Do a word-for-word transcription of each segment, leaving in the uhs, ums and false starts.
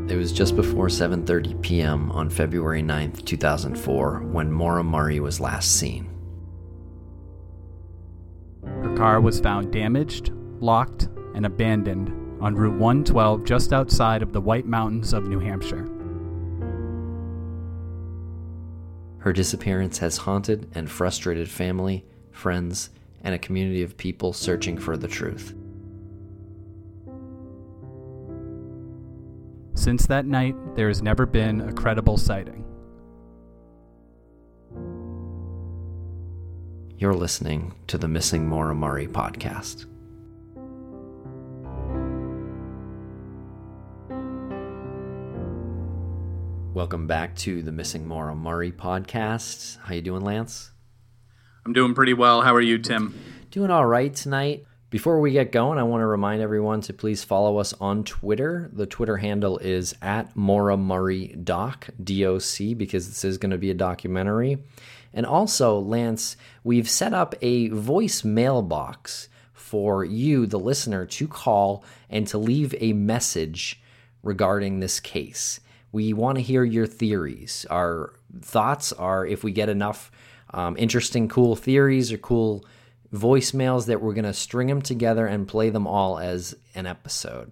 It was just before seven thirty p.m. on February ninth, two thousand four, when Maura Murray was last seen. Her car was found damaged, locked, and abandoned on Route one twelve just outside of the White Mountains of New Hampshire. Her disappearance has haunted and frustrated family, friends, and a community of people searching for the truth. Since that night, there has never been a credible sighting. You're listening to the Missing Maura Murray podcast. Welcome back to the Missing Maura Murray podcast. How you doing, Lance? I'm doing pretty well. How are you, Tim? Doing all right tonight. Before we get going, I want to remind everyone to please follow us on Twitter. The Twitter handle is at Maura Murray Doc, D O C, because this is going to be a documentary. And also, Lance, we've set up a voice mailbox for you, the listener, to call and to leave a message regarding this case. We want to hear your theories. Our thoughts are, if we get enough um, interesting, cool theories or cool voicemails, that we're going to string them together and play them all as an episode.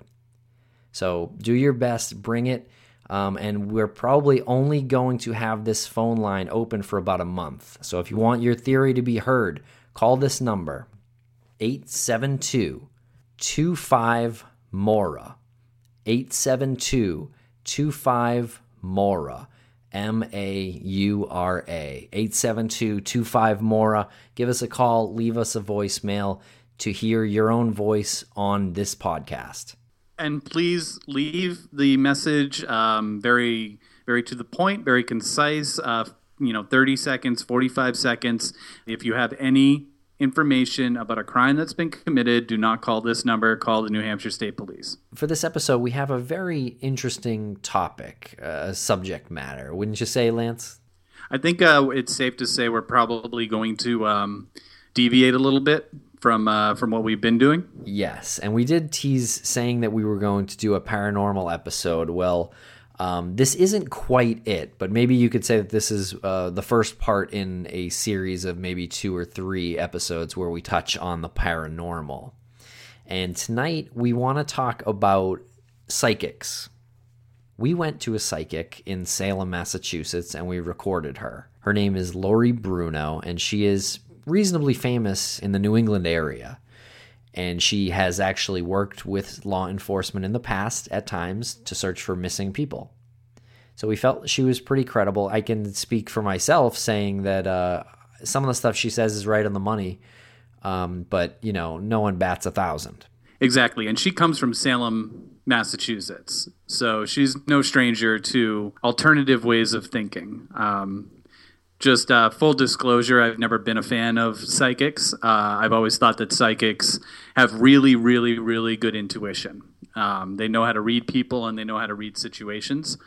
So do your best, bring it, um, and we're probably only going to have this phone line open for about a month. So if you want your theory to be heard, call this number, eight seven two, two five, M O R A, eight seven two, two five, M O R A. M A U R A, eight seven two, two five, M O R A. Give us a call, leave us a voicemail to hear your own voice on this podcast. And please leave the message um, very, very to the point, very concise, uh, you know, thirty seconds, forty-five seconds. If you have any information about a crime that's been committed, do not call this number, call the New Hampshire State Police. For this episode, we have a very interesting topic, uh, subject matter. Wouldn't you say, Lance? I think uh, it's safe to say we're probably going to um, deviate a little bit from uh, from what we've been doing. Yes, and we did tease saying that we were going to do a paranormal episode. Well, Um, this isn't quite it, but maybe you could say that this is uh, the first part in a series of maybe two or three episodes where we touch on the paranormal. And tonight we want to talk about psychics. We went to a psychic in Salem, Massachusetts, and we recorded her. Her name is Lori Bruno, and she is reasonably famous in the New England area. And she has actually worked with law enforcement in the past at times to search for missing people. So we felt she was pretty credible. I can speak for myself saying that uh, some of the stuff she says is right on the money, um, but, you know, no one bats a thousand. Exactly. And she comes from Salem, Massachusetts. So she's no stranger to alternative ways of thinking. Um Just uh, full disclosure, I've never been a fan of psychics. Uh, I've always thought that psychics have really, really, really good intuition. Um, they know how to read people and they know how to read situations.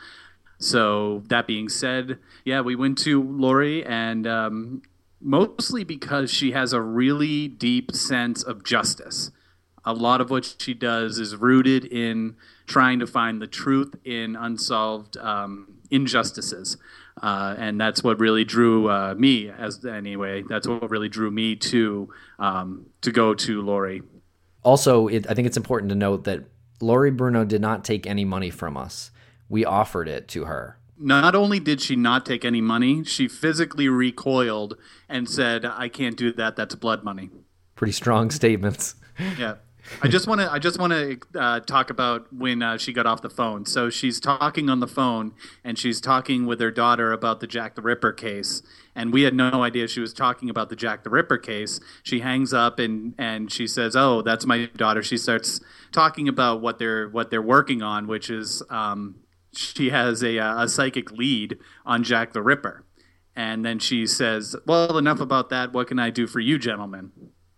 So that being said, yeah, we went to Lori, and um, mostly because she has a really deep sense of justice. A lot of what she does is rooted in trying to find the truth in unsolved um, injustices. Uh, and that's what really drew uh, me, as anyway, that's what really drew me to um, to go to Lori. Also, it, I think it's important to note that Lori Bruno did not take any money from us. We offered it to her. Not only did she not take any money, she physically recoiled and said, "I can't do that. That's blood money." Pretty strong statements. Yeah. I just want to I just want to uh, talk about when uh, she got off the phone. So she's talking on the phone, and she's talking with her daughter about the Jack the Ripper case. And we had no idea she was talking about the Jack the Ripper case. She hangs up and, and she says, "Oh, that's my daughter." She starts talking about what they're what they're working on, which is um, she has a a psychic lead on Jack the Ripper. And then she says, "Well, enough about that. What can I do for you, gentlemen?"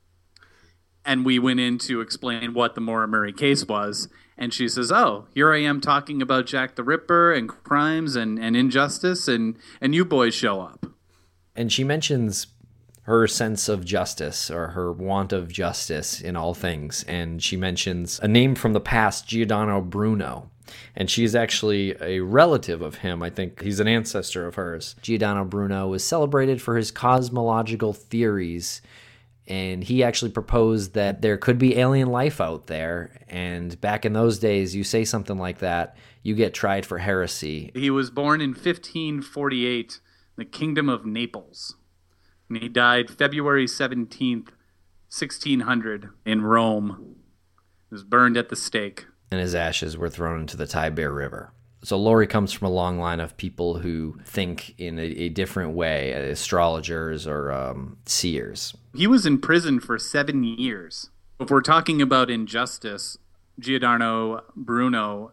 And we went in to explain what the Maura Murray case was. And she says, "Oh, here I am talking about Jack the Ripper and crimes and, and injustice, and, and you boys show up." And she mentions her sense of justice, or her want of justice in all things. And she mentions a name from the past, Giordano Bruno. And she's actually a relative of him. I think he's an ancestor of hers. Giordano Bruno was celebrated for his cosmological theories, and he actually proposed that there could be alien life out there. And back in those days, you say something like that, you get tried for heresy. He was born in fifteen forty-eight in the Kingdom of Naples. And he died February seventeenth, sixteen hundred in Rome. He was burned at the stake. And his ashes were thrown into the Tiber River. So Laurie comes from a long line of people who think in a, a different way, astrologers or um, seers. He was in prison for seven years. If we're talking about injustice, Giordano Bruno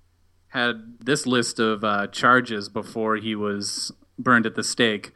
had this list of uh, charges before he was burned at the stake.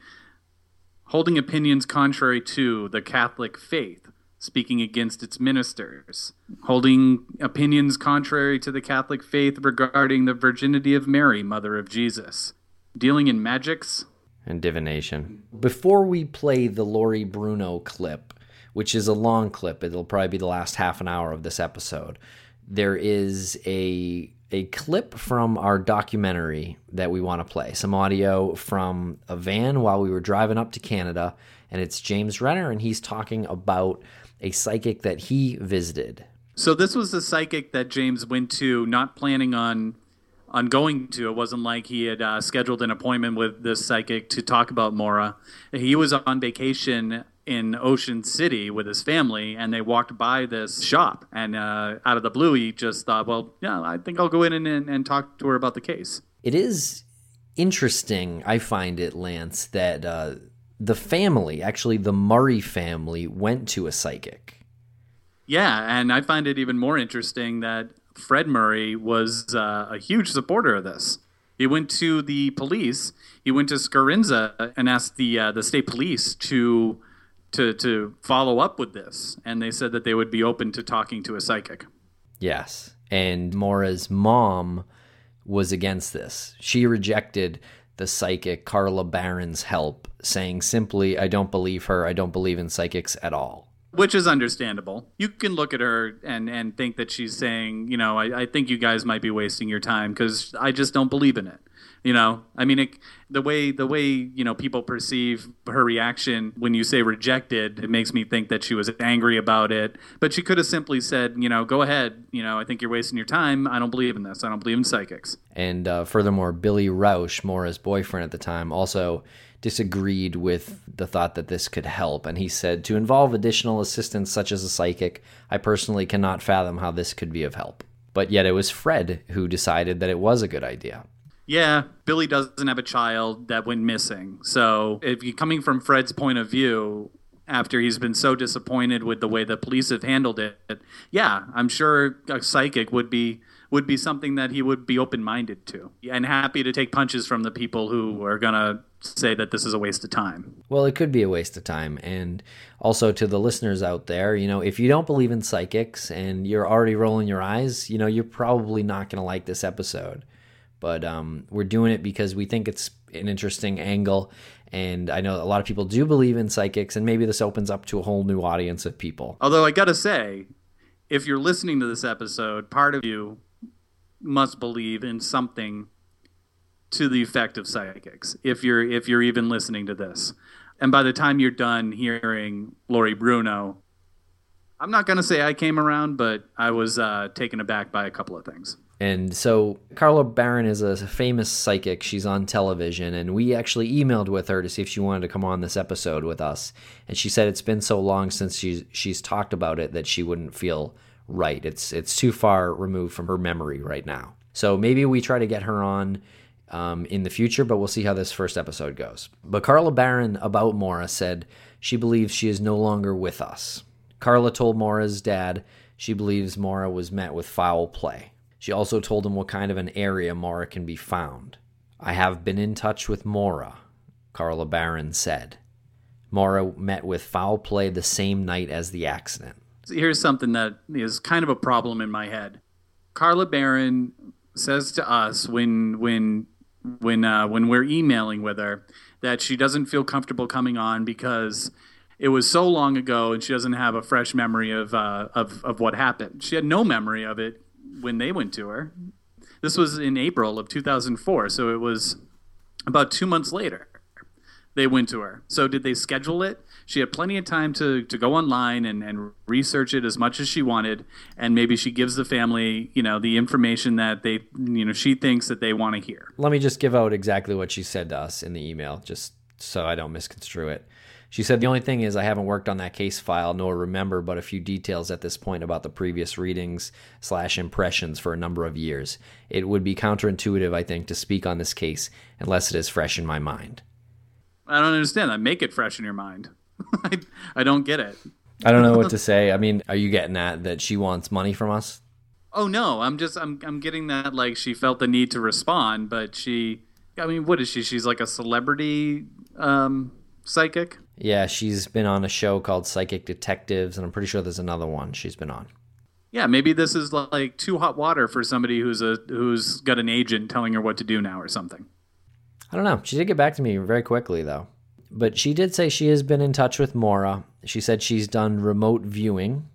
Holding opinions contrary to the Catholic faith, speaking against its ministers, holding opinions contrary to the Catholic faith regarding the virginity of Mary, mother of Jesus, dealing in magics and divination. Before we play the Laurie Bruno clip, which is a long clip, it'll probably be the last half an hour of this episode, there is a a clip from our documentary that we want to play, some audio from a van while we were driving up to Canada, and it's James Renner, and he's talking about a psychic that he visited. So this was the psychic that James went to, not planning on on going to. It wasn't like he had uh, scheduled an appointment with this psychic to talk about Maura. He was on vacation in Ocean City with his family, and they walked by this shop. And uh, out of the blue, he just thought, well, yeah, I think I'll go in and, and, and talk to her about the case. It is interesting, I find it, Lance, that uh, the family, actually the Murray family, went to a psychic. Yeah, and I find it even more interesting that Fred Murray was uh, a huge supporter of this. He went to the police. He went to Scarinza and asked the uh, the state police to to to follow up with this, and they said that they would be open to talking to a psychic. Yes, and Maura's mom was against this. She rejected the psychic Carla Barron's help, saying simply, I don't believe her, I don't believe in psychics at all. Which is understandable. You can look at her and, and think that she's saying, you know, I, I think you guys might be wasting your time because I just don't believe in it. You know, I mean, it, the way the way you know people perceive her reaction when you say rejected, it makes me think that she was angry about it. But she could have simply said, you know, go ahead. You know, I think you're wasting your time. I don't believe in this. I don't believe in psychics. And uh, furthermore, Billy Rausch, Maura's boyfriend at the time, also disagreed with the thought that this could help. And he said, to involve additional assistance such as a psychic, I personally cannot fathom how this could be of help. But yet it was Fred who decided that it was a good idea. Yeah, Billy doesn't have a child that went missing. So if you're coming from Fred's point of view, after he's been so disappointed with the way the police have handled it, yeah, I'm sure a psychic would be would be something that he would be open-minded to and happy to take punches from the people who are going to say that this is a waste of time. Well, it could be a waste of time. And also to the listeners out there, you know, if you don't believe in psychics and you're already rolling your eyes, you know, you're probably not going to like this episode. But um, we're doing it because we think it's an interesting angle. And I know a lot of people do believe in psychics, and maybe this opens up to a whole new audience of people. Although I got to say, if you're listening to this episode, part of you must believe in something to the effect of psychics, if you're if you're even listening to this. And by the time you're done hearing Laurie Bruno, I'm not going to say I came around, but I was uh, taken aback by a couple of things. And so Carla Barron is a famous psychic. She's on television, and we actually emailed with her to see if she wanted to come on this episode with us. And she said it's been so long since she's, she's talked about it that she wouldn't feel right. It's it's too far removed from her memory right now. So maybe we try to get her on um, in the future, but we'll see how this first episode goes. But Carla Barron, about Maura, said she believes she is no longer with us. Carla told Maura's dad she believes Maura was met with foul play. She also told him what kind of an area Maura can be found. I have been in touch with Maura, Carla Barron said. Maura met with foul play the same night as the accident. Here's something that is kind of a problem in my head. Carla Barron says to us when when when uh, when we're emailing with her that she doesn't feel comfortable coming on because it was so long ago and she doesn't have a fresh memory of uh, of of what happened. She had no memory of it when they went to her. This was in April of two thousand four, so it was about two months later they went to her. So did they schedule it? She had plenty of time to, to go online and, and research it as much as she wanted, and maybe she gives the family, you know, the information that they, you know, she thinks that they want to hear. Let me just give out exactly what she said to us in the email, just so I don't misconstrue it. She said, the only thing is I haven't worked on that case file nor remember but a few details at this point about the previous readings slash impressions for a number of years. It would be counterintuitive, I think, to speak on this case unless it is fresh in my mind. I don't understand that. Make it fresh in your mind. I, I don't get it. I don't know what to say. I mean, are you getting at that she wants money from us? Oh, no. I'm just, I'm, I'm getting that, like, she felt the need to respond, but she, I mean, what is she? She's like a celebrity um, psychic? Yeah, she's been on a show called Psychic Detectives, and I'm pretty sure there's another one she's been on. Yeah, maybe this is like too hot water for somebody who's a who's got an agent telling her what to do now or something. I don't know. She did get back to me very quickly, though. But she did say she has been in touch with Maura. She said she's done remote viewing,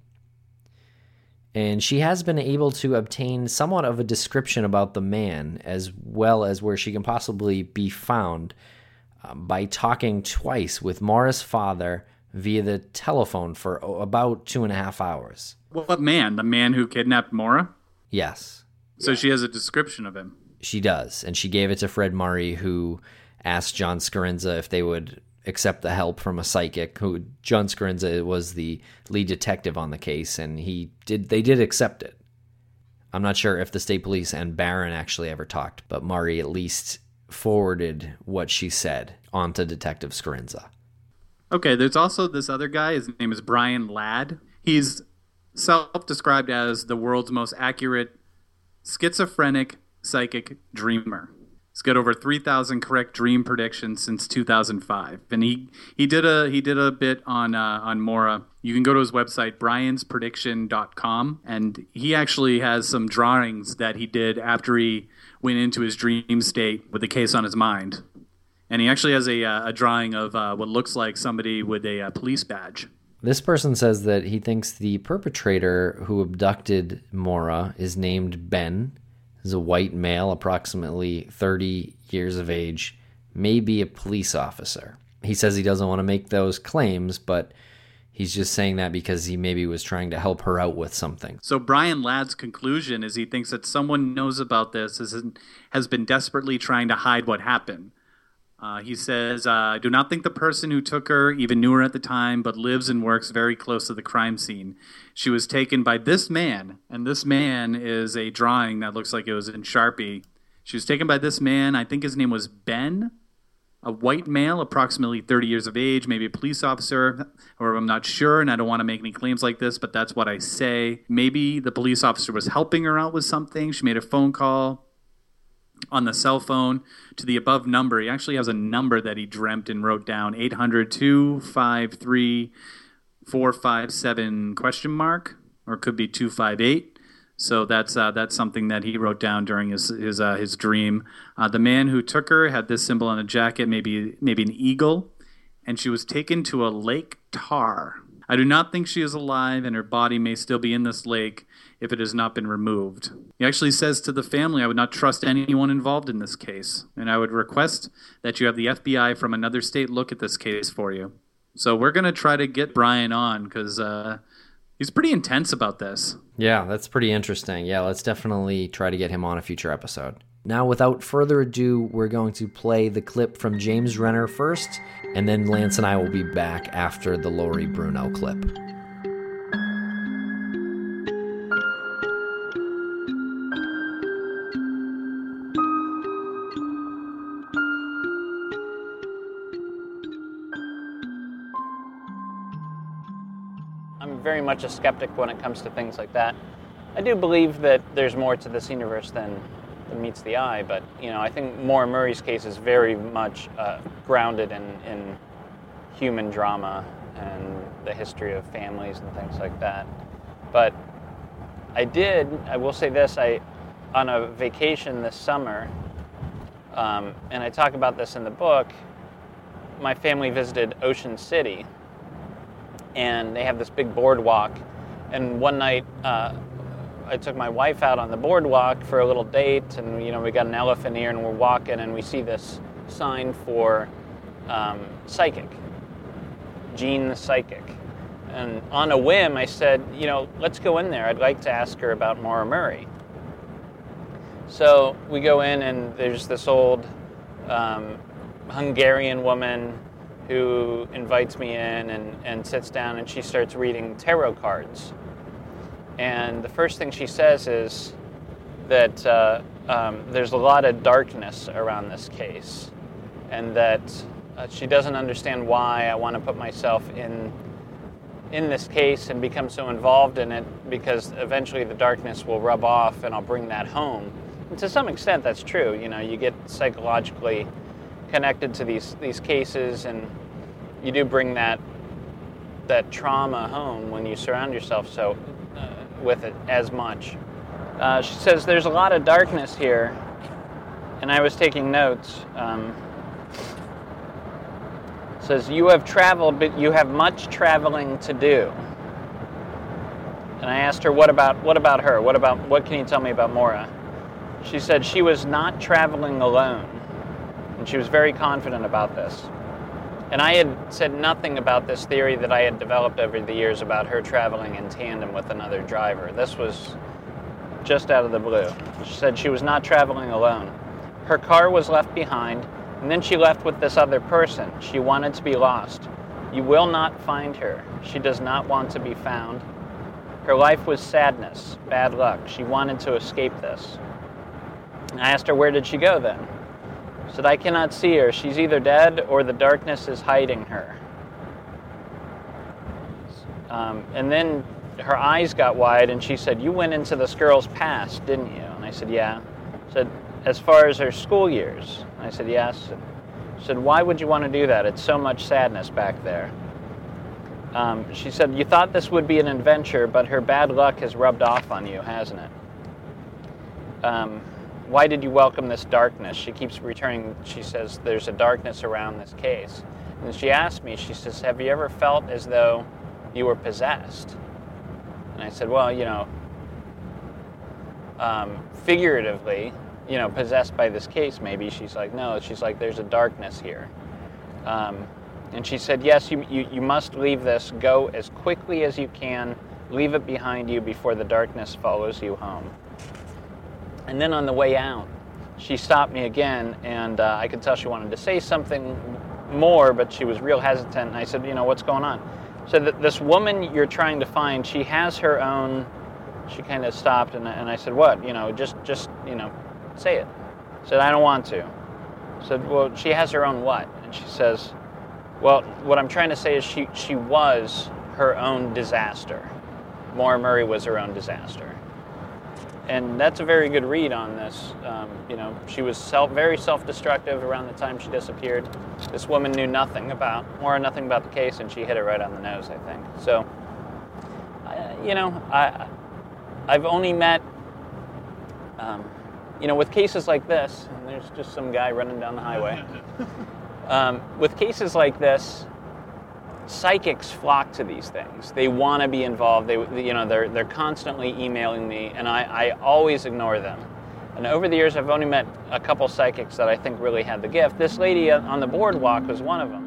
and she has been able to obtain somewhat of a description about the man, as well as where she can possibly be found, uh, by talking twice with Maura's father via the telephone for about two and a half hours. What man? The man who kidnapped Maura? Yes. So yeah. She has a description of him. She does, and she gave it to Fred Murray, who asked John Scarinza if they would accept the help from a psychic. Who John Scarinza was the lead detective on the case, and he did. They did accept it. I'm not sure if the state police and Barron actually ever talked, but Murray at least forwarded what she said onto Detective Scarinza. Okay, there's also this other guy. His name is Brian Ladd. He's self-described as the world's most accurate schizophrenic psychic dreamer. He's got over three thousand correct dream predictions since two thousand five, and he, he did a he did a bit on uh, on Maura. You can go to his website brians prediction dot com, and he actually has some drawings that he did after he went into his dream state with the case on his mind. And he actually has a uh, a drawing of uh, what looks like somebody with a uh, police badge. This person says that he thinks the perpetrator who abducted Maura is named Ben. He's a white male, approximately thirty years of age, maybe a police officer. He says he doesn't want to make those claims, but he's just saying that because he maybe was trying to help her out with something. So Brian Ladd's conclusion is he thinks that someone knows about this, has been desperately trying to hide what happened. Uh, he says, uh, I do not think the person who took her even knew her at the time, but lives and works very close to the crime scene. She was taken by this man, and this man is a drawing that looks like it was in Sharpie. She was taken by this man. I think his name was Ben, a white male, approximately thirty years of age, maybe a police officer, or I'm not sure, and I don't want to make any claims like this, but that's what I say. Maybe the police officer was helping her out with something. She made a phone call on the cell phone to the above number. He actually has a number that he dreamt and wrote down, eight hundred, two five three, four five seven question mark, or it could be two five eight. So that's uh, that's something that he wrote down during his his uh, his dream. Uh, the man who took her had this symbol on a jacket, maybe maybe an eagle, and she was taken to a Lake Tar. I do not think she is alive, and her body may still be in this lake if it has not been removed. He actually says to the family, I would not trust anyone involved in this case, and I would request that you have the F B I from another state look at this case for you. So we're going to try to get Brian on, because uh, he's pretty intense about this. Yeah, that's pretty interesting. Yeah, let's definitely try to get him on a future episode. Now, without further ado, we're going to play the clip from James Renner first, and then Lance and I will be back after the Lori Bruno clip. I'm very much a skeptic when it comes to things like that. I do believe that there's more to this universe than, than meets the eye, but you know, I think Maura Murray's case is very much uh, grounded in, in human drama and the history of families and things like that. But I did, I will say this, I on a vacation this summer, um, and I talk about this in the book, my family visited Ocean City, and they have this big boardwalk. And one night, uh, I took my wife out on the boardwalk for a little date, and you know we got an elephant ear, and we're walking, and we see this sign for um, psychic, Jean the Psychic. And on a whim, I said, you know, let's go in there. I'd like to ask her about Maura Murray. So we go in, and there's this old um, Hungarian woman who invites me in and, and sits down, and she starts reading tarot cards. And the first thing she says is that uh, um, there's a lot of darkness around this case, and that uh, she doesn't understand why I want to put myself in in this case and become so involved in it, because eventually the darkness will rub off and I'll bring that home. And to some extent that's true. You know, you get psychologically connected to these these cases, and you do bring that that trauma home when you surround yourself so uh, with it as much. Uh, she says there's a lot of darkness here, and I was taking notes. Um, says you have traveled, but you have much traveling to do. And I asked her, what about what about her? What about what can you tell me about Maura? She said she was not traveling alone, and she was very confident about this. And I had said nothing about this theory that I had developed over the years about her traveling in tandem with another driver. This was just out of the blue. She said she was not traveling alone. Her car was left behind, and then she left with this other person. She wanted to be lost. You will not find her. She does not want to be found. Her life was sadness, bad luck. She wanted to escape this. And I asked her, where did she go then? She said, I cannot see her. She's either dead or the darkness is hiding her. Um, and then her eyes got wide, and she said, you went into this girl's past, didn't you? And I said, yeah. She said, as far as her school years? And I said, yes. She said, why would you want to do that? It's so much sadness back there. Um, she said, you thought this would be an adventure, but her bad luck has rubbed off on you, hasn't it? Um, why did you welcome this darkness? She keeps returning, she says, there's a darkness around this case. And she asked me, she says, have you ever felt as though you were possessed? And I said, well, you know, um, figuratively, you know, possessed by this case, maybe. She's like, no. She's like, there's a darkness here. Um, and she said, yes, you, you, you must leave this. Go as quickly as you can. Leave it behind you before the darkness follows you home. And then on the way out, she stopped me again, and uh, I could tell she wanted to say something more, but she was real hesitant. And I said, you know, what's going on? So th- this woman you're trying to find, she has her own. She kind of stopped, and, and I said, what? You know, just, just, you know, say it. I said, I don't want to. I said, well, she has her own what? And she says, well, what I'm trying to say is she, she was her own disaster. Maura Murray was her own disaster. And that's a very good read on this. Um, you know, she was self, very self-destructive around the time she disappeared. This woman knew nothing about, or nothing about the case, and she hit it right on the nose, I think. So, I, you know, I, I've only met, um, you know, with cases like this, and there's just some guy running down the highway. Um, with cases like this, psychics flock to these things. They want to be involved. They, you know, they're they're constantly emailing me, and I, I always ignore them. And over the years, I've only met a couple psychics that I think really had the gift. This lady on the boardwalk was one of them.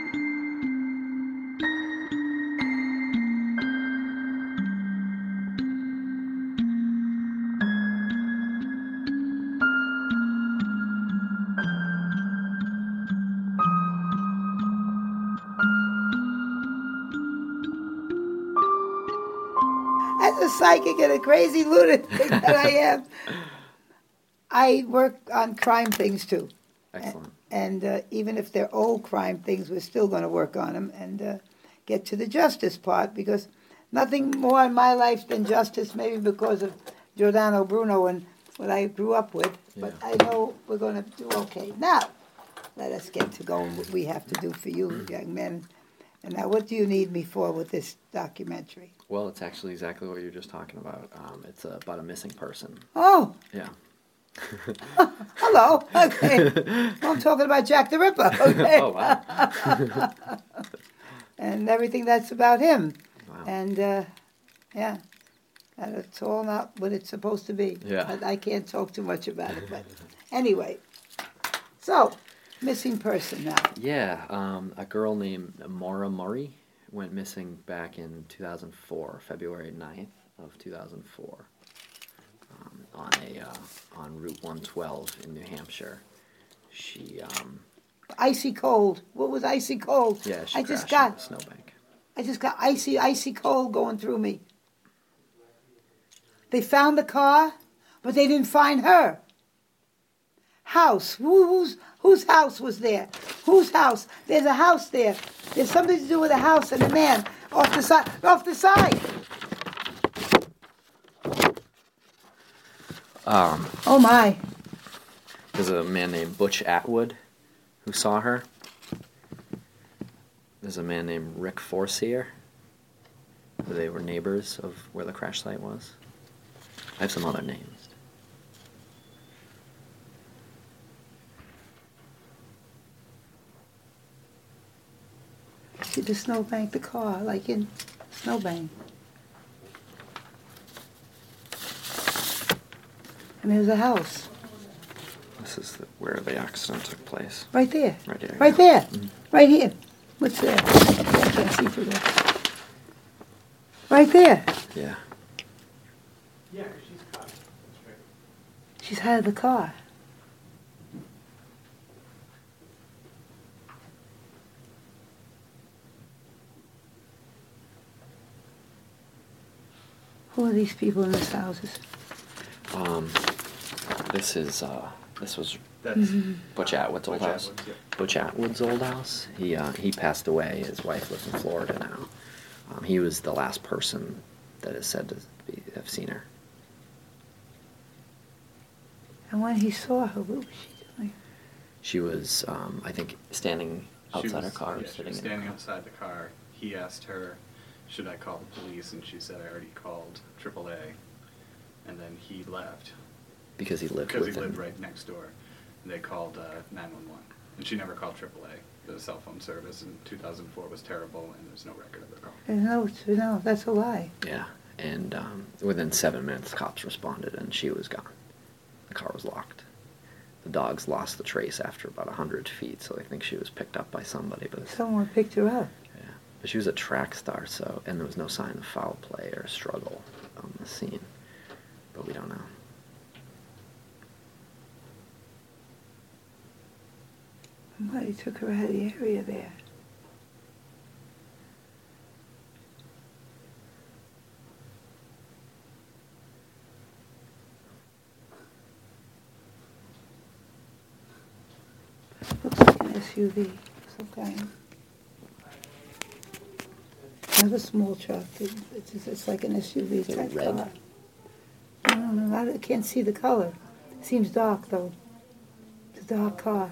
As a psychic and a crazy lunatic that I am, I work on crime things too. Excellent. And, and uh, even if they're old crime things, we're still going to work on them and uh, get to the justice part, because nothing more in my life than justice, maybe because of Giordano Bruno and what I grew up with. But Yeah. I know we're going to do okay. Now, let us get to going what we have to do for you, young men. And now, what do you need me for with this documentary? Well, it's actually exactly what you're just talking about. Um, it's uh, about a missing person. Oh, Yeah. hello. Okay. Well, I'm talking about Jack the Ripper. Okay. Oh, wow. And everything that's about him. Wow. And, uh, yeah. and it's all not what it's supposed to be. Yeah. But I can't talk too much about it. But anyway, so missing person now. Yeah, um, a girl named Maura Murray went missing back in two thousand four, February ninth of two thousand four, um, on a uh, on Route one twelve in New Hampshire. She um, Icy cold. What was icy cold? yeah, she I crashed just into got a snowbank. I just got icy icy cold going through me. They found the car, but they didn't find her. House. Who, whose whose house was there? Whose house? There's a house there. There's something to do with a house and a man off the side. Off the side. Um, Oh my. there's a man named Butch Atwood who saw her. There's a man named Rick Forcier. They were neighbors of where the crash site was. I have some other names. See the snowbank, the car, like in snowbank. And there's a house This is the, where the accident took place. right there. Right there. Right yeah. there. Right here. What's there? I can't see through there. Right there. Yeah. She's out of the car. Who are these people in these houses? Um, this is uh, this was That's Butch Atwood's old Butch house. Atwood's, yeah. Butch Atwood's old house. He uh, he passed away. His wife lives in Florida now. Um, he was the last person that is said to be, have seen her. And when he saw her, what was she doing? She was, um, I think, standing outside She was- her car, yeah, she sitting was in her standing car. outside the car. He asked her, should I call the police? And she said, I already called triple A. And then he left Because he lived because with he him. lived right next door. And they called uh, nine one one. And she never called triple A. The cell phone service in two thousand four was terrible, and there's no record of the call. There's no, no, that's a lie. Yeah, and um, within seven minutes, cops responded, and she was gone. The car was locked. The dogs lost the trace after about a hundred feet, so they think she was picked up by somebody. But Someone picked her up. yeah, but she was a track star, so and there was no sign of foul play or struggle on the scene. But we don't know. Somebody took her out of the area there. Looks like an S U V of some kind. Not a small truck. It- It's, it's like an S U V Is it type red? car. I don't know. I can't see the color. Seems dark though. It's a dark car.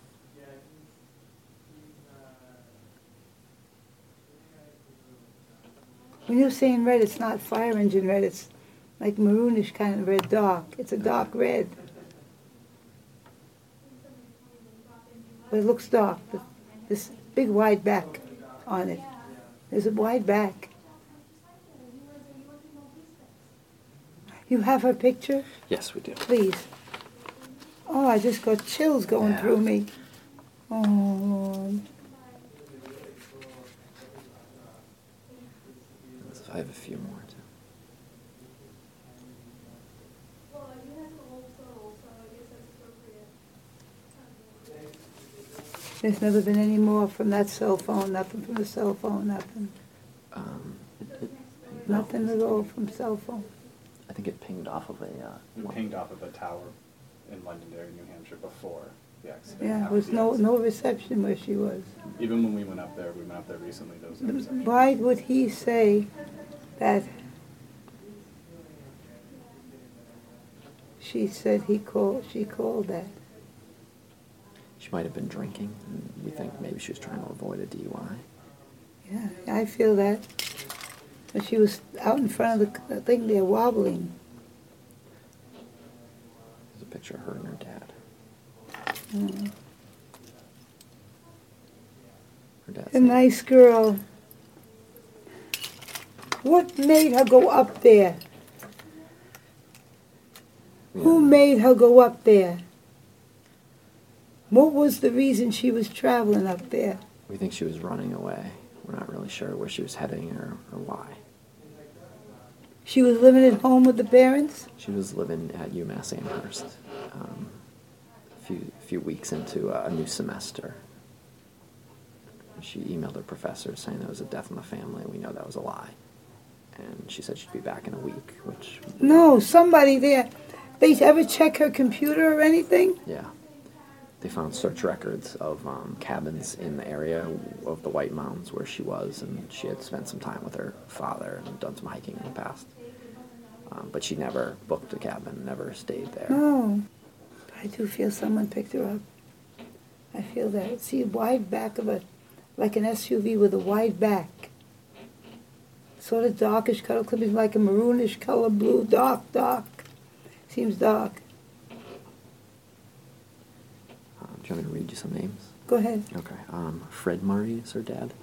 When you're saying red, it's not fire engine red. It's like maroonish kind of red, dark. It's a dark red. But it looks dark. But this big wide back on it. There's a wide back. You have her picture? Yes, we do. Please. Oh, I just got chills going Yeah. through me. Oh, Lord. I have a few more too. There's never been any more from that cell phone, nothing from the cell phone, nothing. Um, it, it pinged Nothing off- at all from cell phone. I think it pinged off of a. Uh, It one- pinged off of a tower in Londonderry, New Hampshire before the accident. Yeah, there after was the no, accident. no reception where she was. Even when we went up there, we went up there recently, there was no reception. Why would he say that she said he called, she called that? She might have been drinking, and we think maybe she was trying to avoid a D U I. Yeah, I feel that. But she was out in front of the, the thing there wobbling. There's a picture of her and her dad. Mm. Her dad's A name- nice girl. What made her go up there? Who made her go up there? What was the reason she was traveling up there? We think she was running away. We're not really sure where she was heading or, or why. She was living at home with the parents? She was living at UMass Amherst um, a few, few weeks into a new semester. She emailed her professor saying there was a death in the family. We know that was a lie. And she said she'd be back in a week, which... No, somebody there. They ever check her computer or anything? Yeah. They found search records of um, cabins in the area of the White Mountains where she was, and she had spent some time with her father and done some hiking in the past. Um, but she never booked a cabin, never stayed there. No. But I do feel someone picked her up. I feel that. See, wide back of a, like an S U V with a wide back. Sort of darkish color, could be like a maroonish color, blue, dark, dark. Seems dark. Um, do you want me to read you some names? Go ahead. Okay. Um, Fred Murray is her dad.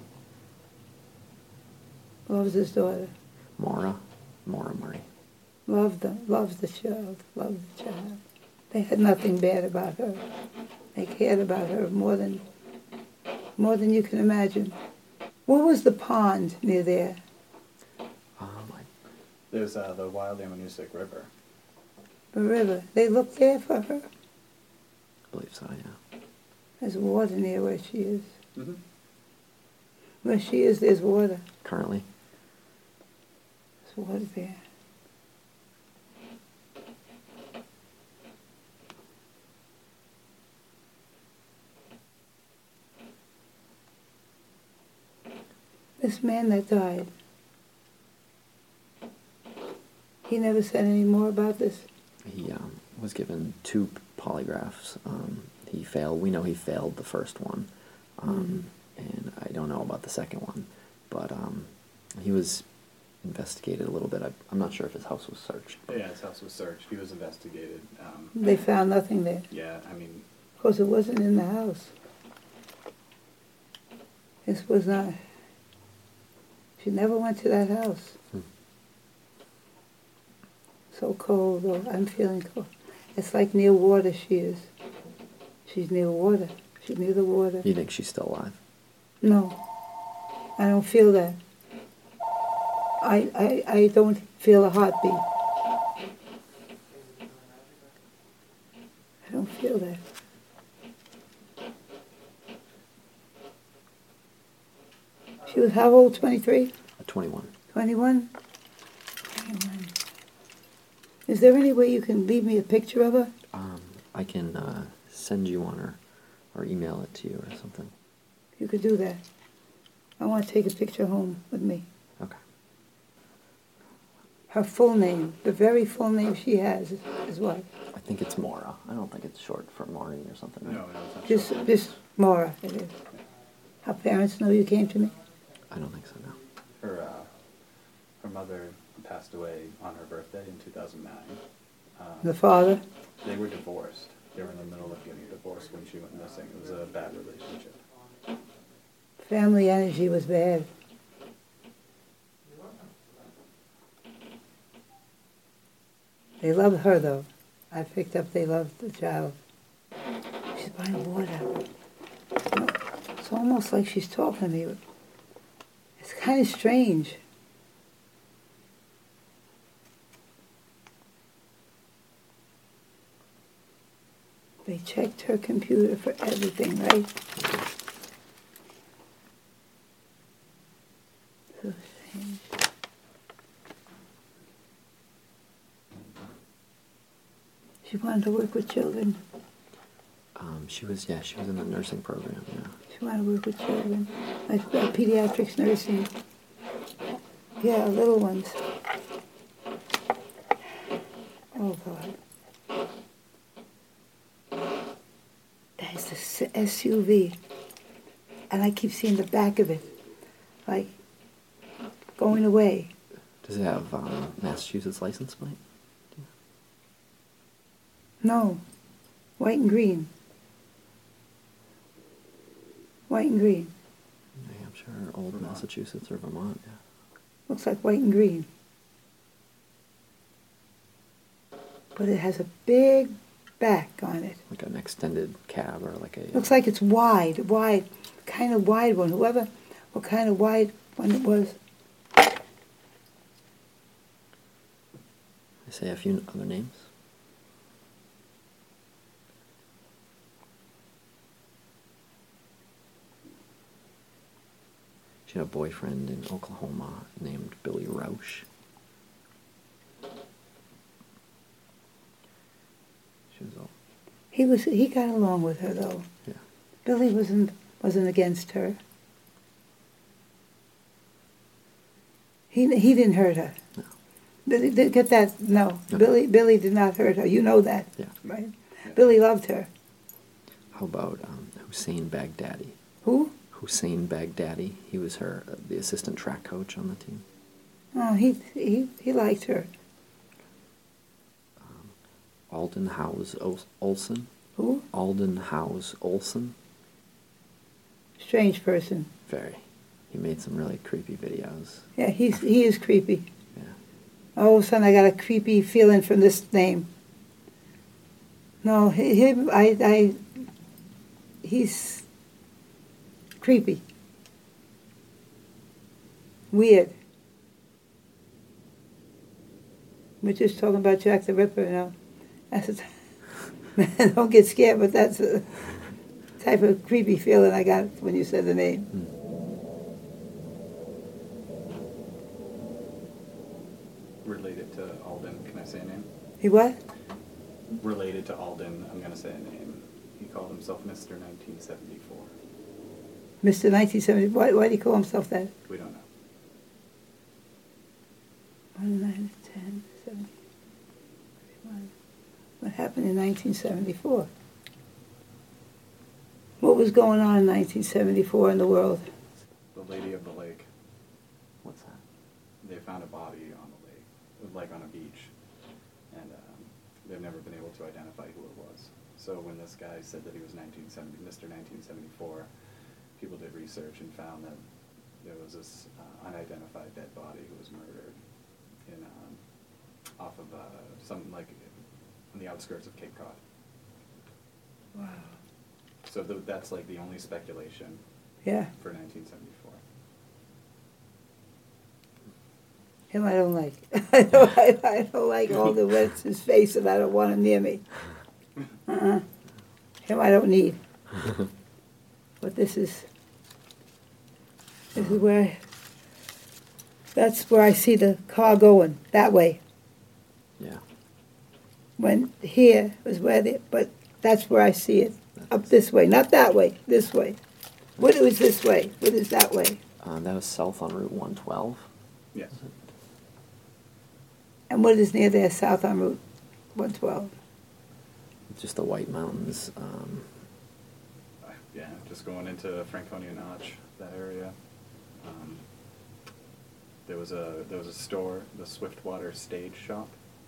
Loves his daughter. Maura. Maura Murray. Loved them. Loves the child. Loves the child. They had nothing bad about her. They cared about her more than, more than you can imagine. What was the pond near there? Um, I There's uh, the Wild Ammonoosuc River. The river. They looked there for her. believe so, yeah. There's water near where she is. Mm-hmm. Where she is, there's water. Currently? There's water there. This man that died, he never said any more about this? He um, was given two polygraphs. Um, he failed. We know he failed the first one. Um, mm. And I don't know about the second one. But um, he was investigated a little bit. I, I'm not sure if his house was searched. Yeah, his house was searched. He was investigated. Um, they found nothing there? Yeah, I mean... Of course, it wasn't in the house. This was not... She never went to that house. Hmm. So cold, though. I'm feeling cold. It's like near water she is. She's near water. She's near the water. You think she's still alive? No. I don't feel that. I, I, I don't feel a heartbeat. I don't feel that. She was how old, twenty-three? twenty-one. twenty-one? twenty-one. Is there any way you can leave me a picture of her? Um, I can uh, send you one or, or email it to you or something. You could do that. I want to take a picture home with me. Okay. Her full name, the very full name she has, is, is what? I think it's Maura. I don't think it's short for Maureen or something, right? No, no, it's not Just, sure. just Maura, it is. Her parents know you came to me? I don't think so, no. Her, uh, her mother passed away on her birthday in two thousand nine. Um, The father? They were divorced. They were in the middle of getting a divorce when she went missing. It was a bad relationship. Family energy was bad. They loved her, though. I picked up they loved the child. She's by water. It's almost like she's talking to me. It's kind of strange. They checked her computer for everything, right? So strange. She wanted to work with children. Um, she was, yeah, she was in the nursing program, yeah. She wanted to work with children, like uh, pediatrics nursing. Yeah, little ones. Oh, God. That is the S U V. And I keep seeing the back of it, like, going away. Does it have um, Massachusetts license plate? No, white and green. White and green. New Hampshire, Old Vermont. Massachusetts, or Vermont, yeah. Looks like white and green. but it has a big back on it. Like an extended cab or like a... Looks like it's wide, wide, kind of wide one. Whoever, what kind of wide one it was. I say a few other names. She had a boyfriend in Oklahoma named Billy Roush. She was all... He was. He got along with her though. Yeah. Billy wasn't wasn't against her. He he didn't hurt her. No. Billy, did- get that? No. No. Billy Billy did not hurt her. You know that, Yeah. right? Billy loved her. How about um, Hussein Baghdadi? Who? Hussein Baghdadi. He was her, uh, the assistant track coach on the team. Oh, he he he liked her. Alden House Ol- Olson. Who? Alden House Olson. Strange person. Very. He made some really creepy videos. Yeah, he's he is creepy. Yeah. All of a sudden, I got a creepy feeling from this name. No, hi- him, I, I, he's creepy. Weird. We're just talking about Jack the Ripper, you know. I said, man, don't get scared, but that's the type of creepy feeling I got when you said the name. Related to Alden, can I say a name? He what? Related to Alden, I'm going to say a name. He called himself Mister nineteen seventy-four. Mister nineteen seventy. Why, why did he call himself that? We don't know. One, nine, ten, seventy, thirty-one. What happened in nineteen seventy-four? What was going on in nineteen seventy-four in the world? The Lady of the Lake. What's that? They found a body on the lake, like on a beach, and um, they've never been able to identify who it was. So when this guy said that he was nineteen seventy, Mister nineteen seventy-four, people did research and found that there was this uh, unidentified dead body who was murdered in um, off of uh, some like on the outskirts of Cape Cod. Wow. So th- that's like the only speculation Yeah, for nineteen seventy-four. him I don't like. I don't, I, I don't like all the what's his face, and I don't want him near me. Uh-uh. Him I don't need. But this is, this is where, that's where I see the car going, that way. Yeah. When here was where the, but that's where I see it, up this way, not that way, this way. What is this way? What is that way? Uh, that was south on Route one twelve. Yes. And what is near there, south on Route one twelve? Just the White Mountains. Um, Uh, Yeah, just going into Franconia Notch, that area. Um, there was a there was a store, the Swiftwater Stage Shop.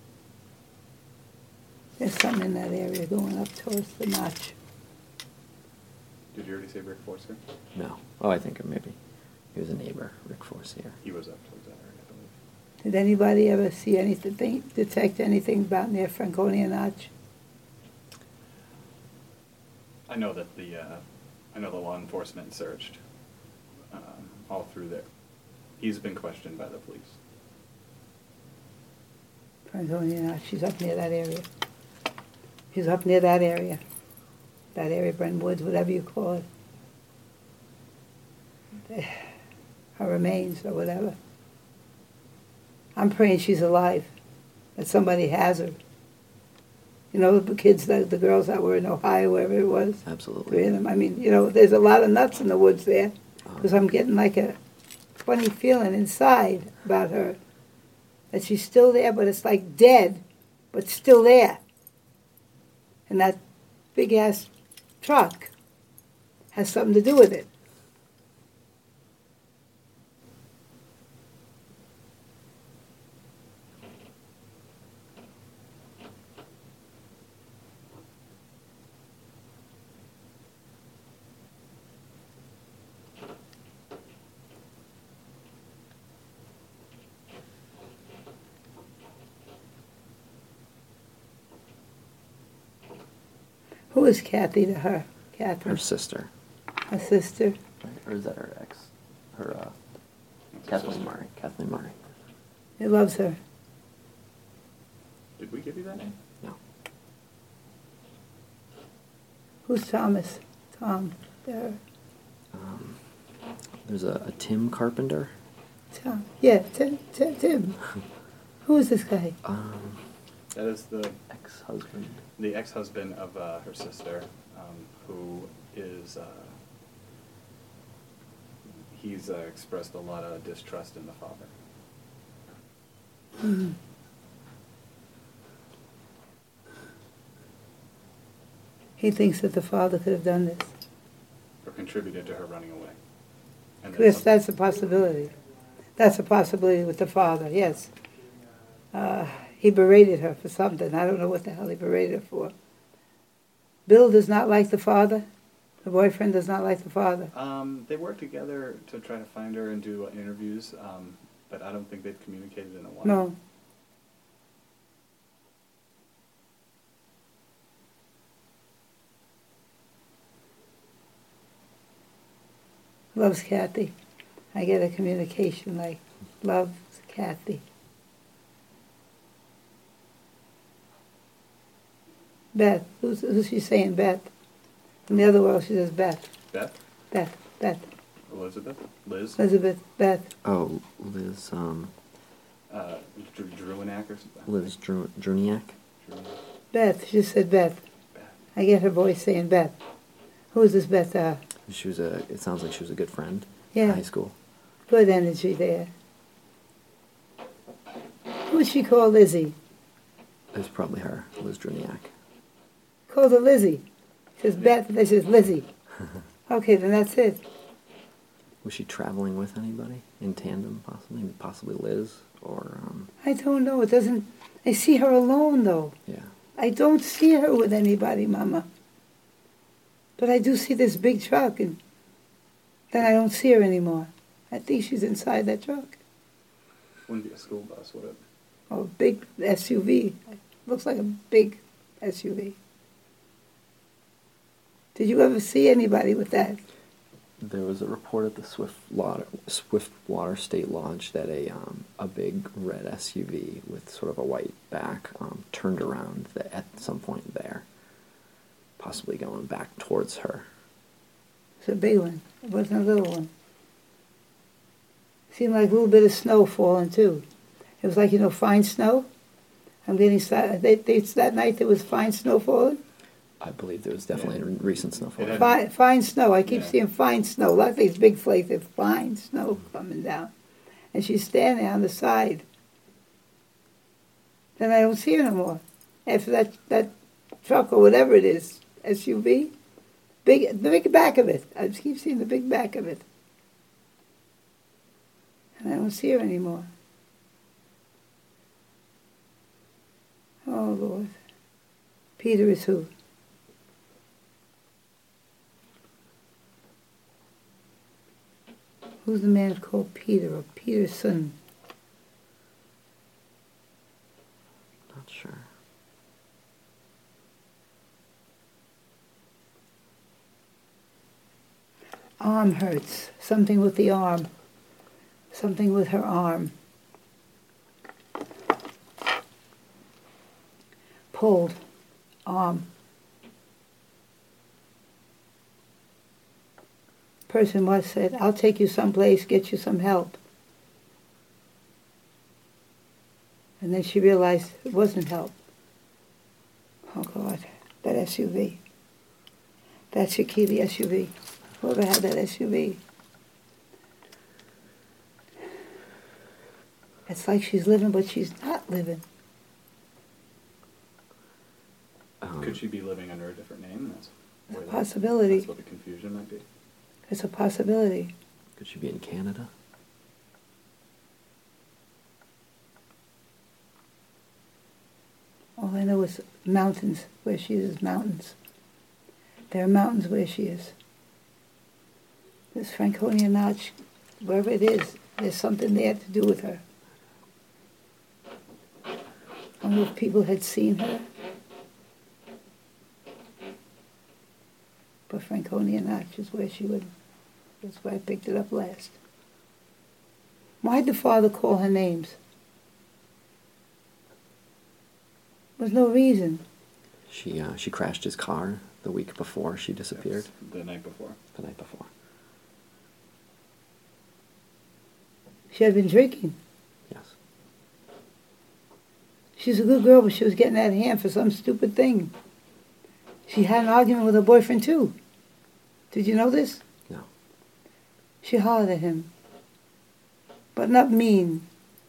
There's something in that area going up towards the notch. Did you already say Rick Forster? no. Oh, I think maybe. He was a neighbor, Rick Forcier. He was up towards that area, I believe. Did anybody ever see anything, detect anything about near Franconia Notch? I know that the uh, I know the law enforcement searched um, all through there. He's been questioned by the police. Franconia Notch, she's up near that area. She's up near that area. That area, Brent Woods, whatever you call it. They- Her remains or whatever. I'm praying she's alive, that somebody has her. You know, the kids, the, the girls that were in Ohio, wherever it was. Absolutely. Three of them. I mean, you know, there's a lot of nuts in the woods there, because I'm getting like a funny feeling inside about her, that she's still there, but it's like dead, but still there. And that big-ass truck has something to do with it. Who is Kathy to her? Catherine. Her sister. Her sister. Or is that her ex? Her, uh, Kathleen Murray. Kathleen Murray. He loves her. Did we give you that name? No. Who's Thomas? Tom. There. Um, there's a, a Tim Carpenter. Tom. Yeah, Tim. Tim. Tim. Who is this guy? Um, That is the ex-husband. the ex-husband of uh, her sister, um, who is, uh, he's uh, expressed a lot of distrust in the father. Mm-hmm. He thinks that the father could have done this. Or contributed to her running away. And Chris, some- that's a possibility. That's a possibility with the father, yes. Uh, he berated her for something. I don't know what the hell he berated her for. Bill does not like the father? The boyfriend does not like the father? Um, they worked together to try to find her and do uh, interviews, um, but I don't think they've communicated in a while. No. Loves Kathy. I get a communication like, loves Kathy. Beth. Who's, who's she saying Beth? In the other world she says Beth. Beth? Beth. Beth. Elizabeth? Liz? Elizabeth. Beth. Oh, Liz, um, Uh, Drew, Drewinak or something? Liz Dru- Druniak. Drew- Beth. She just said Beth. Beth. I get her voice saying Beth. Who is this Beth? Uh, She was a, it sounds like she was a good friend Yeah. in high school. good energy there. Who would she call Lizzie? It was probably her, Liz Druniak. Called her Lizzie. She says Beth, and then she says Lizzie. Okay, then that's it. Was she traveling with anybody in tandem, possibly? Possibly Liz, or, um, I don't know. It doesn't. I see her alone, though. yeah. I don't see her with anybody, Mama. But I do see this big truck, and then I don't see her anymore. I think she's inside that truck. Wouldn't be a school bus, would it? Oh, a big S U V. Looks like a big S U V. Did you ever see anybody with that? There was a report at the Swiftwater, Swiftwater State Lodge that a um, a big red S U V with sort of a white back um, turned around the, at some point there, possibly going back towards her. It's a big one. It wasn't a little one. Seemed like a little bit of snow falling, too. It was like, you know, fine snow. I'm getting, they, they, that night there was fine snow falling. I believe there was definitely Yeah. recent snowfall. It had- Fine, fine snow. I keep Yeah. seeing fine snow. Not these big flakes of fine snow coming down. And she's standing on the side. Then I don't see her no more. After that, that truck or whatever it is, S U V, big, the big back of it. I just keep seeing the big back of it. And I don't see her anymore. Oh, Lord. Peter is who? Who's the man called Peter or Peterson? Not sure. Arm hurts. Something with the arm. Something with her arm. Pulled. Arm. Person was said, I'll take you someplace, get you some help. And then she realized it wasn't help. Oh, God. That S U V. That's your key, the S U V. Whoever had that S U V. It's like she's living, but she's not living. Um, Could she be living under a different name? That's It's a where that- possibility. That's what the confusion might be. It's a possibility. Could she be in Canada? All I know is mountains. Where she is, is mountains. There are mountains where she is. This Franconia Notch, wherever it is, there's something there to do with her. I don't know if people had seen her. But Franconia Notch is where she would, that's where I picked it up last. Why'd the father call her names? There was no reason. She uh, she crashed his car the week before she disappeared. The night before. The night before. She had been drinking. Yes. She's a good girl, but she was getting that hand for some stupid thing. She had an argument with her boyfriend, too. Did you know this? No. She hollered at him. But not mean.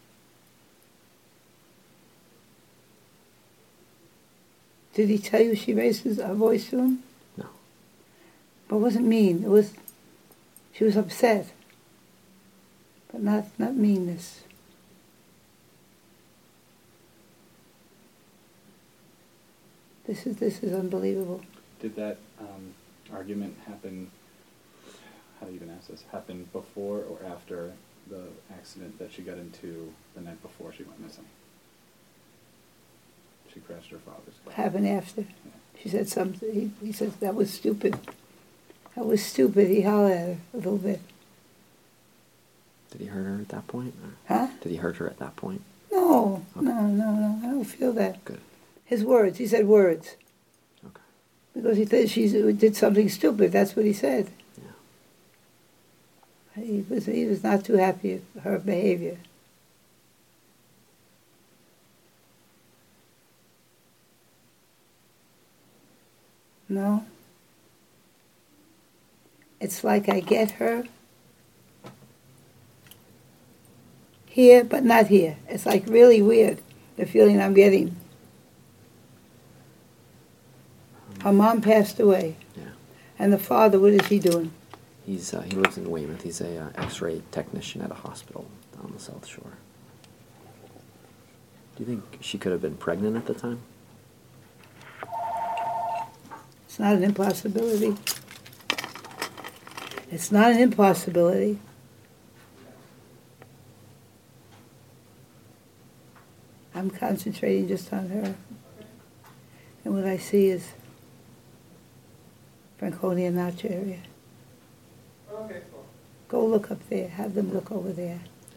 Did he tell you she raised his, her voice to him? No. But it wasn't mean. It was, she was upset. But not, not meanness. This is, this is unbelievable. Did that um, argument happen, how do you even ask this, happen before or after the accident that she got into the night before she went missing? She crashed her father's car. What happened after? Yeah. She said something. He, he said, that was stupid. That was stupid. He hollered at her a little bit. Did he hurt her at that point? Or Huh? Did he hurt her at that point? No, Okay. no, no, no. I don't feel that. Good. His words. He said words. Okay. Because he said she did something stupid. That's what he said. Yeah. He was, he was not too happy with her behavior. No. It's like I get her here, but not here. It's like really weird, the feeling I'm getting. Her mom passed away. Yeah. And the father, what is he doing? He's uh, he lives in Weymouth. He's a uh, X-ray technician at a hospital on the South Shore. Do you think she could have been pregnant at the time? It's not an impossibility. It's not an impossibility. I'm concentrating just on her. And what I see is Franconia Notch area. Go look up there. Have them look over there.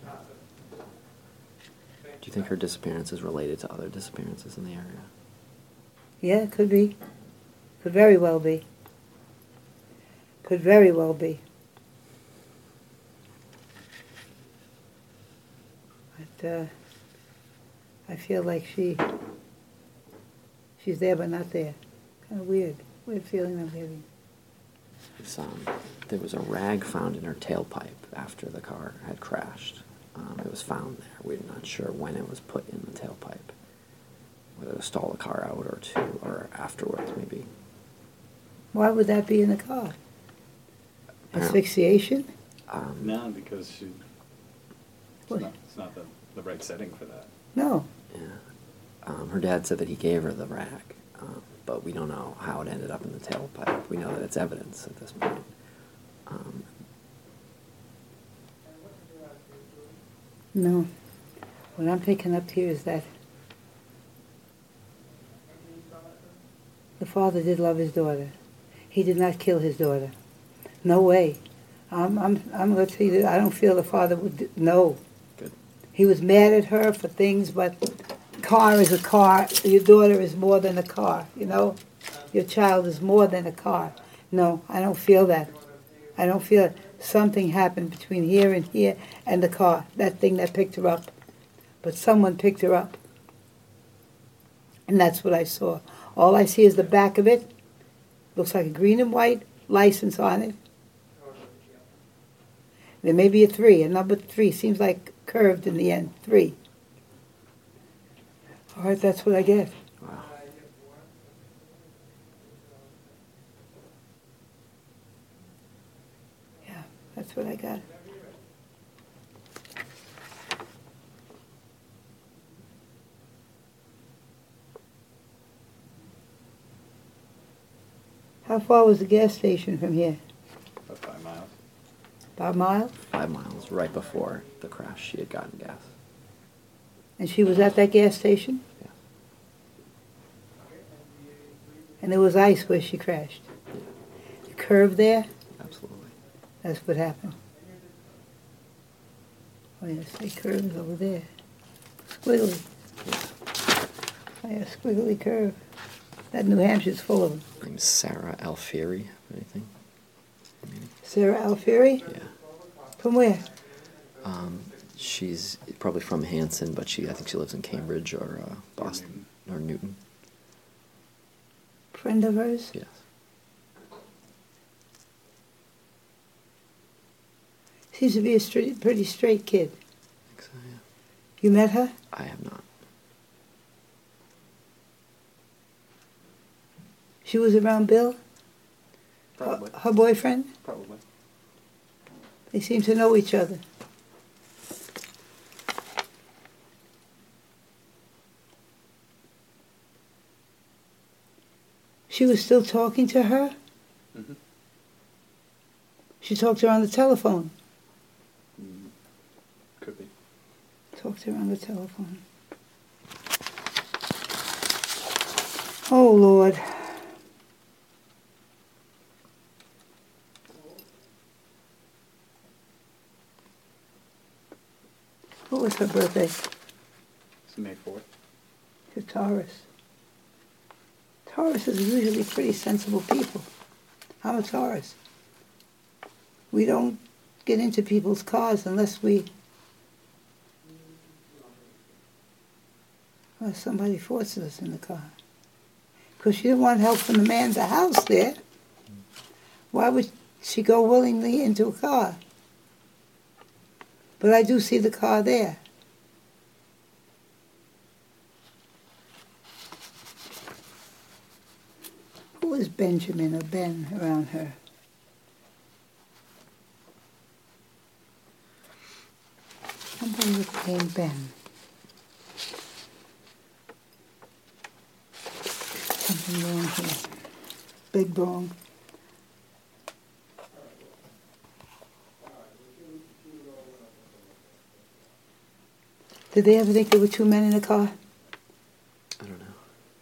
Do you think her disappearance is related to other disappearances in the area? Yeah, it could be. Could very well be. Could very well be. But uh, I feel like she, she's there but not there. Kind of weird. Weird feeling I'm getting. It's, um, there was a rag found in her tailpipe after the car had crashed. Um, it was found there. We're not sure when it was put in the tailpipe. Whether to stall the car out or to, or afterwards maybe. Why would that be in the car? Apparently- Asphyxiation? Um, No, because she, What? it's not, it's not the, the right setting for that. No. Yeah. Um, her dad said that he gave her the rag, um, but we don't know how it ended up in the tailpipe. We know that it's evidence at this point. Um, No. What I'm picking up here is that the father did love his daughter. He did not kill his daughter. No way. I'm, I'm, I'm going to tell you that I don't feel the father would, do, no. Good. He was mad at her for things, but car is a car. Your daughter is more than a car, you know? Your child is more than a car. No, I don't feel that. I don't feel it. Something happened between here and here and the car, that thing that picked her up. But someone picked her up. And that's what I saw. All I see is the back of it. Looks like a green and white license on it. There may be a three. A number three seems like curved in the end. Three. All right, that's what I get. wow. Yeah, that's what I got. How far was the gas station from here? About five miles. About a mile? Five miles right before the crash, she had gotten gas. And she was at that gas station? Yeah. And there was ice where she crashed. curve there? Absolutely. That's what happened. Oh, yeah, say curve is over there. Squiggly. Oh, yeah, squiggly curve. That New Hampshire's full of them. Her name's Sarah Alfieri. Anything? Sarah Alfieri? Yeah. From where? Um, she's probably from Hanson, but she I think she lives in Cambridge or uh, Boston or Newton. Friend of hers? Yes. Seems to be a straight, pretty straight kid. I think so, yeah. You met her? I have not. She was around Bill? Probably. Her, her boyfriend? Probably. They seem to know each other. She was still talking to her? Mm-hmm. She talked to her on the telephone. Mm, could be. Talked to her on the telephone. Oh, Lord. What was her birthday? It's May fourth. She's a Taurus. Taurus is usually pretty sensible people. I'm a Taurus. We don't get into people's cars unless we... unless somebody forces us in the car. Because she didn't want help from the man at the house there. Why would she go willingly into a car? But I do see the car there. Who was Benjamin or Ben around her? Somebody with the name Ben. Something wrong here. Big wrong. Did they ever think there were two men in the car? I don't know.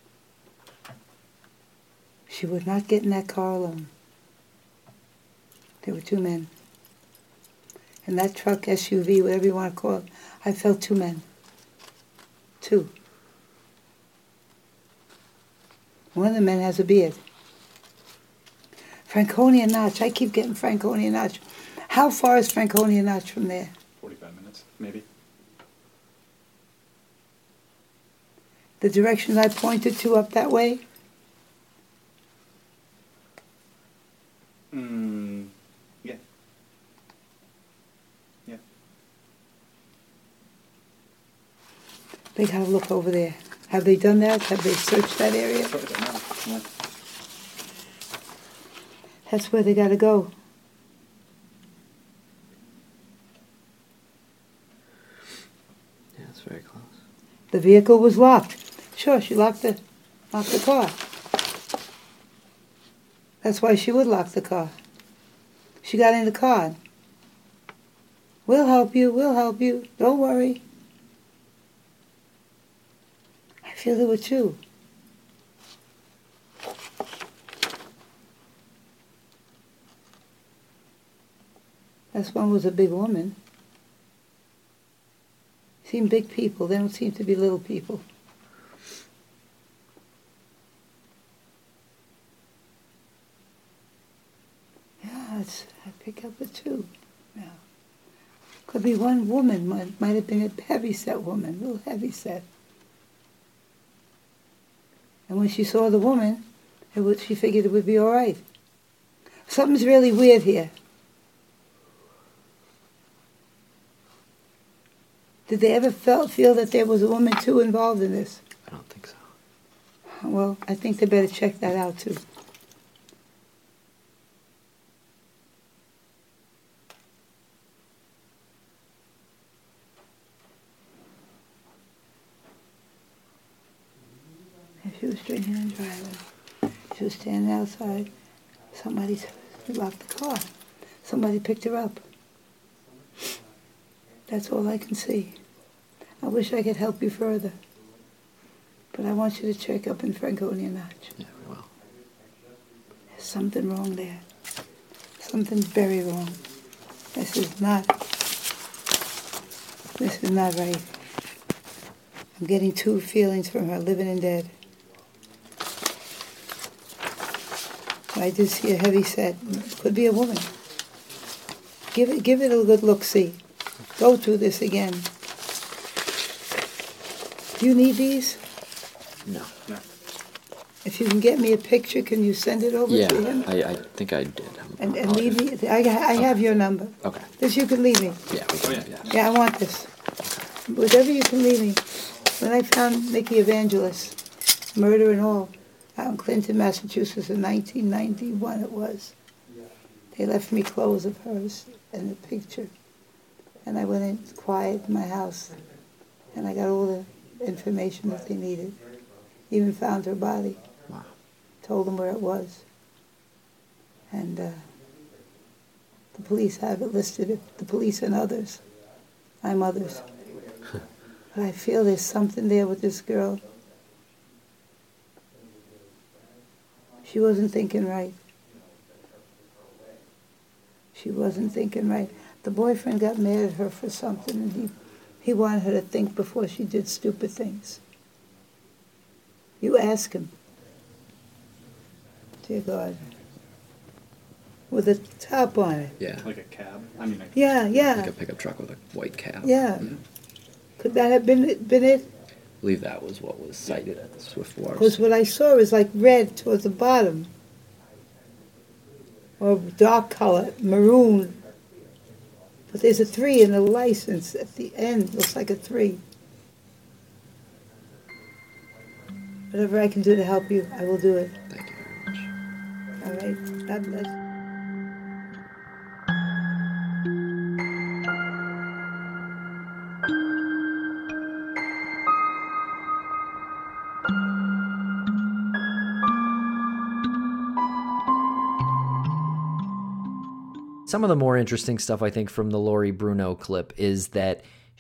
She would not get in that car alone. There were two men. In that truck, S U V, whatever you want to call it, I felt two men. Two. One of the men has a beard. Franconia Notch. I keep getting Franconia Notch. How far is Franconia Notch from there? forty-five minutes, maybe. The direction I pointed to up that way? Mm, yeah. Yeah. They gotta look over there. Have they done that? Have they searched that area? Sort of, no, yeah. That's where they gotta go. Yeah, it's very close. The vehicle was locked. Sure, she locked the, locked the car. That's why she would lock the car. She got in the car. We'll help you, we'll help you. Don't worry. I feel there were two. This one was a big woman. Seem big people. They don't seem to be little people. Yeah, it's, I pick up the two now. Could be one woman. Might, might have been a heavy-set woman, a little heavy-set. And when she saw the woman, it was, she figured it would be all right. Something's really weird here. Did they ever felt, feel that there was a woman, too, involved in this? I don't think so. Well, I think they better check that out, too. If she was drinking and driving, she was standing outside, somebody locked the car. Somebody picked her up. That's all I can see. I wish I could help you further. But I want you to check up in Franconia Notch. Yeah, we will. There's something wrong there. Something's very wrong. This is not, this is not right. I'm getting two feelings from her, living and dead. I did see a heavy set. Could be a woman. Give it, give it a good look-see. Go through this again. Do you need these? No. No. If you can get me a picture, can you send it over Yeah, to him? I, I think I did. And, and leave me, I, I have your number. Okay. This you can leave me. Yeah, we can, yeah. Yeah, I want this. Whatever you can leave me. When I found Mickey Evangelist, murder and all, out in Clinton, Massachusetts in nineteen ninety-one it was, they left me clothes of hers and a picture. And I went in quiet in my house, and I got all the information that they needed. Even found her body. Wow. Told them where it was. And uh, the police have it listed, the police and others. I'm others. But I feel there's something there with this girl. She wasn't thinking right. She wasn't thinking right. The boyfriend got mad at her for something, and he, he wanted her to think before she did stupid things. You ask him. Dear God. With a top on it. Yeah. Like a cab? I mean, a Yeah, yeah. Like a pickup truck with a white cab. Yeah. Could that have been it, been it? I believe that was what was cited at the Swiftwater. Because what I saw was like red towards the bottom. Or dark color, maroon. But there's a three in the license at the end. Looks like a three. Whatever I can do to help you, I will do it. Thank you very much. All right? God bless. Some of the more interesting stuff, I think, from the Lori Bruno clip is that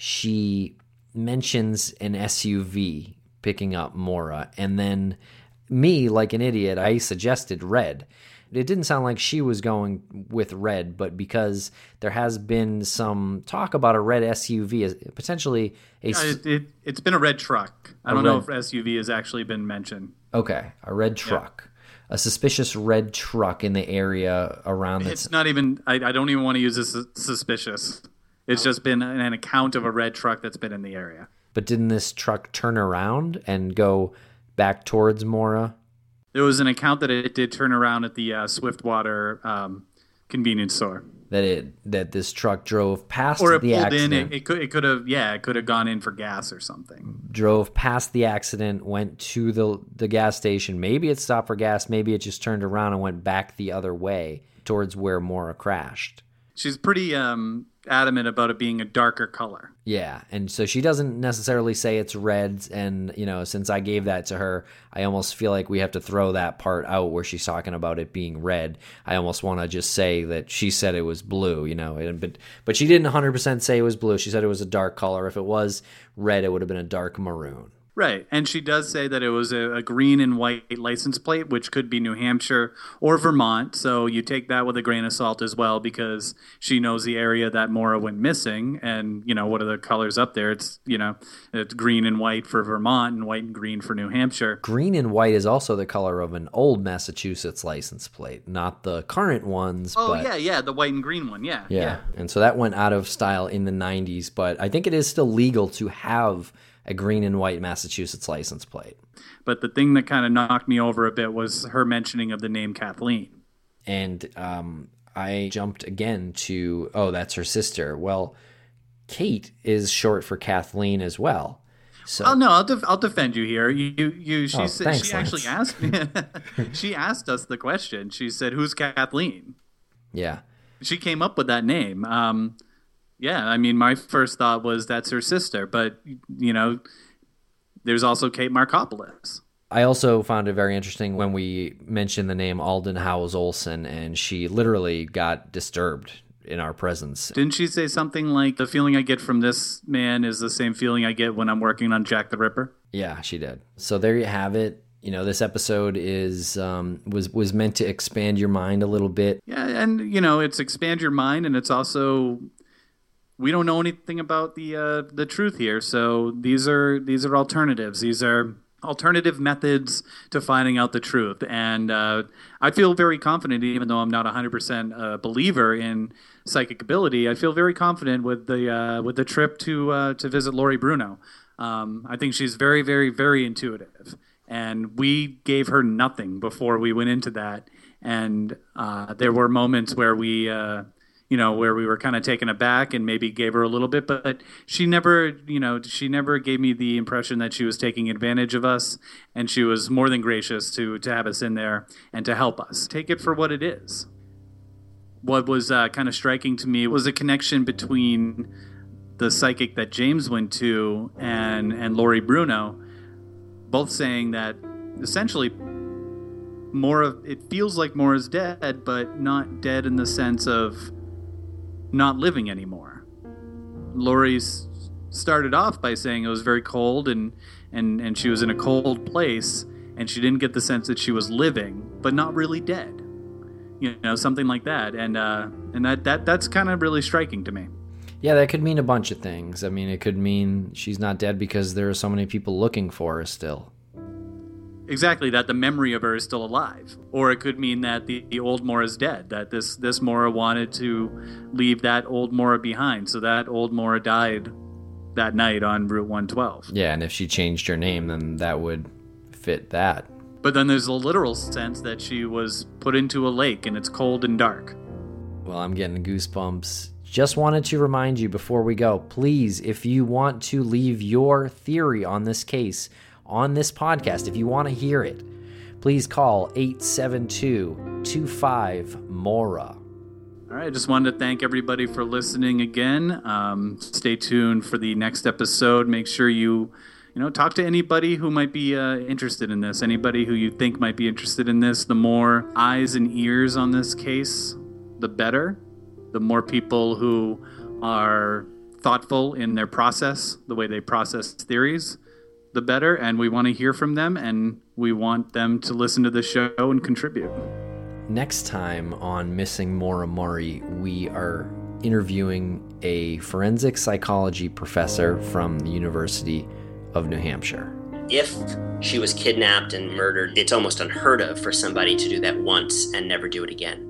she mentions an S U V picking up Maura, and then me, like an idiot, I suggested red. It didn't sound like she was going with red, but because there has been some talk about a red S U V, potentially a... Uh, it, it, it's been a red truck. I A don't know red- if S U V has actually been mentioned. Okay, a red truck. A suspicious red truck in the area around the... It's not even, I, I don't even want to use this as suspicious. It's just been an account of a red truck that's been in the area. But didn't this truck turn around and go back towards Maura? There was an account that it did turn around at the uh, Swiftwater um, convenience store. That it that this truck drove past Or it the pulled accident. in, it, it could it could have, yeah, it could have gone in for gas or something. Drove past the accident, went to the the gas station. Maybe it stopped for gas. Maybe it just turned around and went back the other way towards where Maura crashed. She's pretty um, adamant about it being a darker color. Yeah, and so she doesn't necessarily say it's red, and, you know, since I gave that to her, I almost feel like we have to throw that part out where she's talking about it being red. I almost want to just say that she said it was blue, you know, and, but but she didn't one hundred percent say it was blue. She said it was a dark color. If it was red, it would have been a dark maroon. Right, and she does say that it was a, a green and white license plate, which could be New Hampshire or Vermont, so you take that with a grain of salt as well, because she knows the area that Maura went missing, and, you know, what are the colors up there? It's, you know, it's green and white for Vermont and white and green for New Hampshire. Green and white is also the color of an old Massachusetts license plate, not the current ones. Oh, but yeah, yeah, the white and green one, yeah, yeah. yeah. And so that went out of style in the nineties, but I think it is still legal to have a green and white Massachusetts license plate. But the thing that kind of knocked me over a bit was her mentioning of the name Kathleen. And um, I jumped again to, oh, that's her sister. Well, Kate is short for Kathleen as well. So, Oh no, I'll def- I'll defend you here. You you, you she Oh, said, thanks, she actually asked me. She asked us the question. She said, "Who's Kathleen?" yeah. She came up with that name. Um, yeah, I mean, my first thought was that's her sister, but you know, there's also Kate Markopoulos. I also found it very interesting when we mentioned the name Alden Howes Olson, and she literally got disturbed in our presence. Didn't she say something like, "The feeling I get from this man is the same feeling I get when I'm working on Jack the Ripper"? Yeah, she did. So there you have it. you know, this episode is um, was was meant to expand your mind a little bit. Yeah, and you know, it's expand your mind, and it's also, we don't know anything about the uh, the truth here, so these are these are alternatives. These are alternative methods to finding out the truth, and uh, I feel very confident, even though I'm not a hundred percent a believer in psychic ability. I feel very confident with the uh, with the trip to uh, to visit Lori Bruno. Um, I think she's very, very, very intuitive. And we gave her nothing before we went into that. And uh, there were moments where we, uh, you know, where we were kind of taken aback and maybe gave her a little bit. But she never, you know, she never gave me the impression that she was taking advantage of us. And she was more than gracious to, to have us in there and to help us. Take it for what it is. What was uh, kind of striking to me was a connection between the psychic that James went to and, and Lori Bruno, both saying that essentially Maura, it feels like Maura's dead, but not dead in the sense of not living anymore. Lori's started off by saying it was very cold and, and, and she was in a cold place, and she didn't get the sense that she was living, but not really dead. You know, something like that. And uh, and that, that that's kind of really striking to me. Yeah, that could mean a bunch of things. I mean, it could mean she's not dead because there are so many people looking for her still. Exactly, that the memory of her is still alive. Or it could mean that the, the old Maura is dead, that this, this Maura wanted to leave that old Maura behind. So that old Maura died that night on Route one twelve. Yeah, and if she changed her name, then that would fit that. But then there's a literal sense that she was put into a lake and it's cold and dark. Well, I'm getting goosebumps. Just wanted to remind you before we go, please, if you want to leave your theory on this case on this podcast, if you want to hear it, please call eight seven two, two five, Maura. All right, I just wanted to thank everybody for listening again. Um, stay tuned for the next episode. Make sure you, you know, talk to anybody who might be uh, interested in this, anybody who you think might be interested in this. The more eyes and ears on this case, the better. The more people who are thoughtful in their process, the way they process theories, the better. And we want to hear from them, and we want them to listen to the show and contribute. Next time on Missing Maura Murray, we are interviewing a forensic psychology professor from the University of New Hampshire. If she was kidnapped and murdered, it's almost unheard of for somebody to do that once and never do it again.